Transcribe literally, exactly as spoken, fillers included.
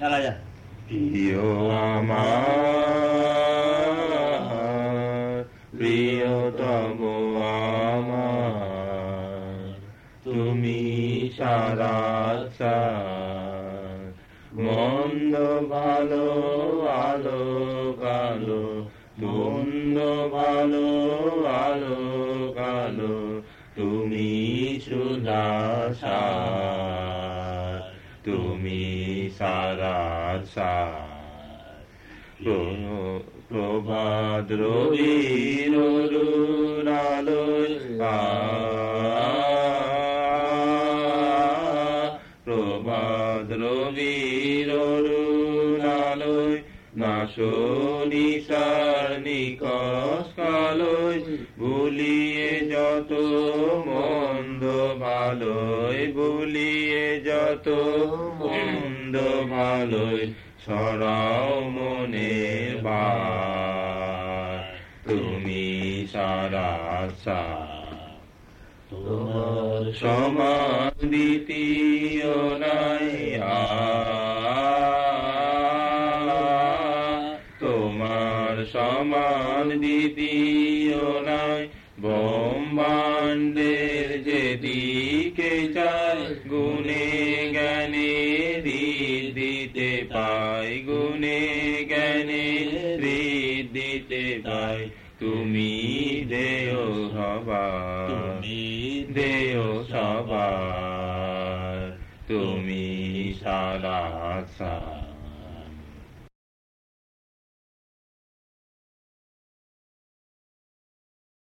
প্রিয় আমার প্রিয়তম আমার তুমি সারা মন্দ ভালো আলো কালো মন্দ ভালো আলো কালো তুমি সুধাসার তুমি সারা প্রভাত রবির আলোয় প্রভাত রবির আলোয় নাশনিসার নিকষ কালোয় ভুলিয়ে যত মন্দ ভালোয় ভুলিয়ে যত মন্দ ভালোয় সরাও মনে বার তুমি সারা তোমার সমান দ্বিতীয় নাই তোমার সমান দ্বিতীয় নাই ব্রহ্মাণ্ডের যেদিকে চাই গুণে জ্ঞানে দিতে পাই গুণে জ্ঞানে দিতে পাই তুমি দেও সবার তুমি দেও সবার তুমি সারা